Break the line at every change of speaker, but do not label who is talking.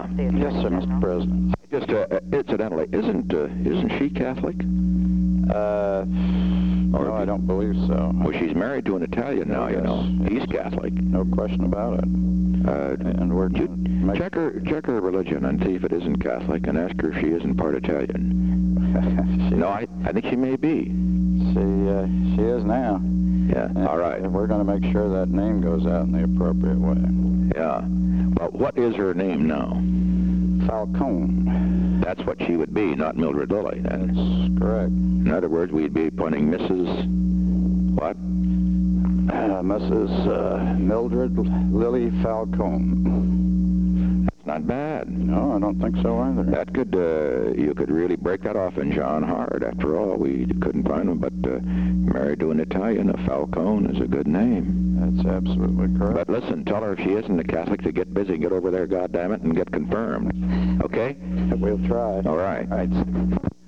Yes, sir, Mr. President.
Just incidentally, isn't she Catholic?
No, I don't believe so.
Well, she's married to an Italian now, you know. He's Catholic.
No question about it. And we're
check her religion and see if it isn't Catholic, and ask her if she isn't part Italian. No, I think she may be.
She is now.
Yeah.
And
all right.
We're going to make sure that name goes out in the appropriate way.
Yeah. Well, what is her name now?
Falcone.
That's what she would be, not Mildred Lilly.
That's correct.
In other words, we'd be appointing Mrs. what?
Mrs. Mildred Lilly Falcone.
That's not bad.
No, I don't think so either.
That could, you could really break that off in John Hard. After all, we couldn't find him, but married to an Italian, a Falcone is a good name.
That's absolutely correct.
But listen, tell her if she isn't a Catholic to get busy, get over there, goddammit, and get confirmed. Okay?
We'll try.
All right.
All right.